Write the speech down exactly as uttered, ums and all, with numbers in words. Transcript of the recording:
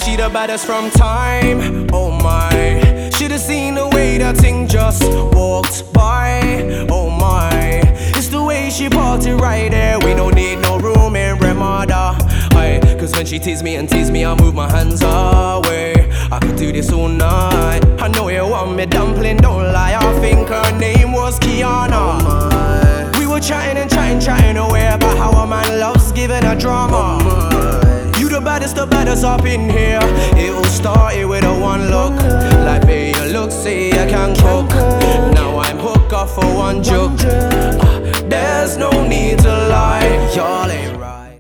she the baddest from time. Oh my, should've seen the way that thing just walked by. Oh my, it's the way she party right there. We don't need no room in Ramada. Aye, cause when she tease me and tease me, I move my hands away. I could do this all night. I know you want me dumpling, don't lie. I think her name was Kiana. Oh we were chatting and chatting, chatting away about how a man loves giving a drama. Oh you the baddest, the baddest up in here. It all started with a one look. Like, babe, you look, say I can cook. Now I'm hooked off for one joke. uh, There's no need to lie, y'all ain't